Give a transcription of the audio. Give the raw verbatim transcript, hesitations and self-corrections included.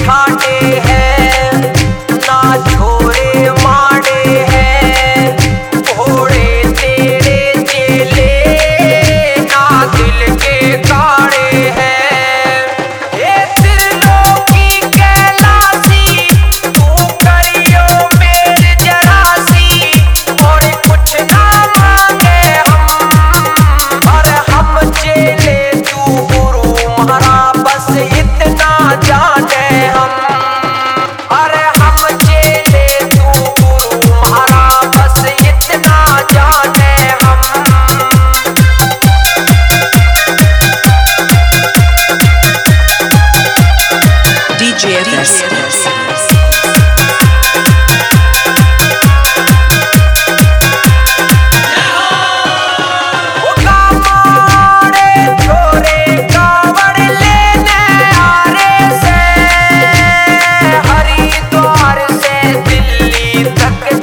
ठाटे हैं ना छोरे माड़े हैं, घोड़े तेरे चेले ना दिल के काड़े हैं। ये त्रिलोकी कैलासी तू करियो मेरे जरासी, और कुछ ना मांगे हम, और हम चेले तू गुरु हमारा बस इतना जाने हम। अरे हम चेले तू गुरु हमारा बस इतना जाने हम। D J F S Haridwar से दिल्ली तक